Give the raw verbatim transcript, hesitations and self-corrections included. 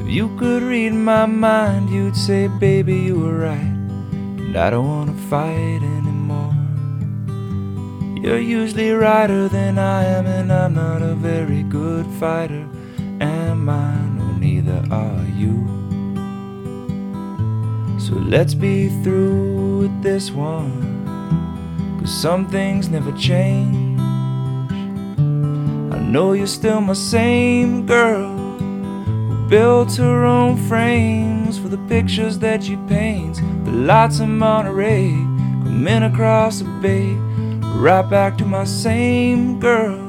If you could read my mind, you'd say, baby, you were right, and I don't wanna fight anymore. You're usually righter than I am, and I'm not a very good fighter, am I? No, neither are you. So let's be through with this one, 'cause some things never change. I know you're still my same girl who built her own frames for the pictures that she paints. The lights in Monterey coming across the bay, right back to my same girl